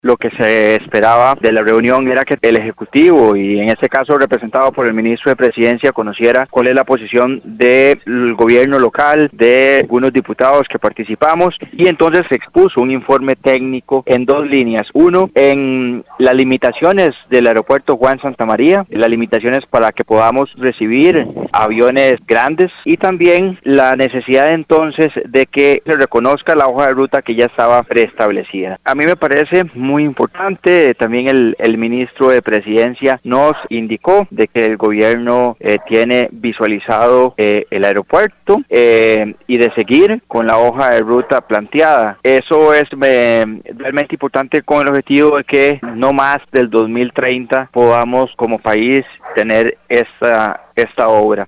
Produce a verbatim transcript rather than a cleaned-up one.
Lo que se esperaba de la reunión era que el Ejecutivo, y en este caso representado por el ministro de Presidencia, conociera cuál es la posición del gobierno local, de algunos diputados que participamos, y entonces se expuso un informe técnico en dos líneas. Uno, en las limitaciones del aeropuerto Juan Santamaría, las limitaciones para que podamos recibir aviones grandes, y también la necesidad entonces de que se reconozca la hoja de ruta que ya estaba preestablecida. A mí me parece muy importante. También el, el ministro de Presidencia nos indicó de que el gobierno eh, tiene visualizado eh, el aeropuerto eh, y de seguir con la hoja de ruta planteada. Eso es eh, realmente importante con el objetivo de que no más del dos mil treinta podamos como país tener esta, esta obra.